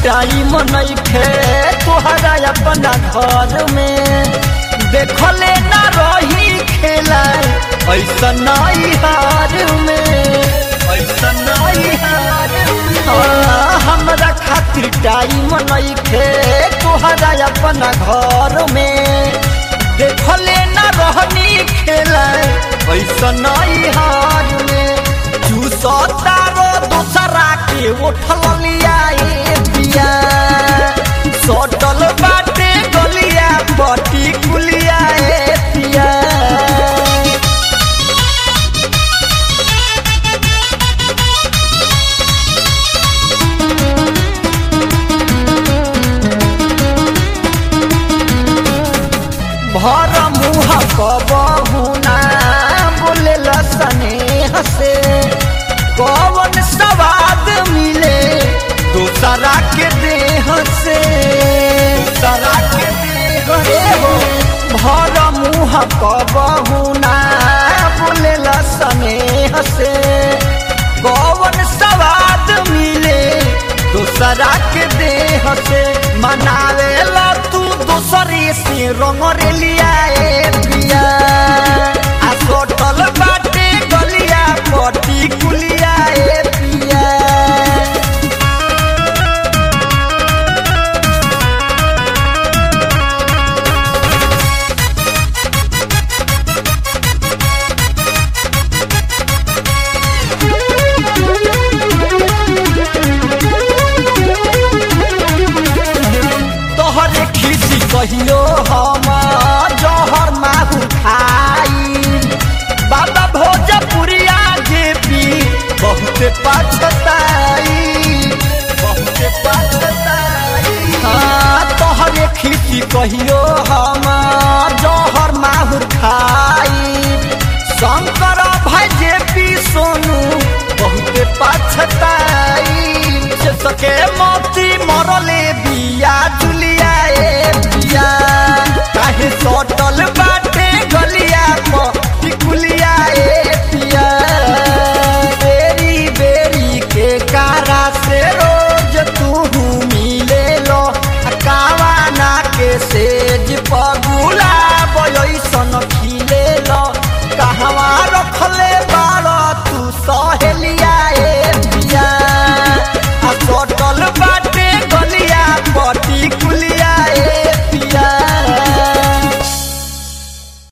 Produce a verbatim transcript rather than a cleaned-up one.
time नइखे तोहरा अपना घर में देखले ना रही खेला ऐसा नहीं हार में ऐसा नहीं हार हमरा खातिर टाइम नइखे तोहरा अपना घर में देखले ना रहनी खेला ऐसा नहीं हार में चूसता रो दूसरा के उठल लिया पिया सटल बाटे गलिया बटी कुलिया पिया भर मुँह कबहुना बोले स्नेह से कौन स्वाद मिले दूसरा के देह से दूसरा के देह हो भर मुँह कबहुना बोले स्नेह से कौन स्वाद मिले दूसरा के देह से मनावे ला तू दूसरे से रंग रे लिया पिया आ सोटल बाटे गलिया पटी कुलिया पिया तोहरे खीसी कहियो हम जहर माहू खाई बाबा भोजपुरिया जे पी बहुत पछताई बहुत पछताई हाँ तोहरे खीसी कहियो हम जहर माहू खाई शंकर भाई जे पी सोनू बहुत पछताई से सके मोती मरले बिया जुलिया ए बिया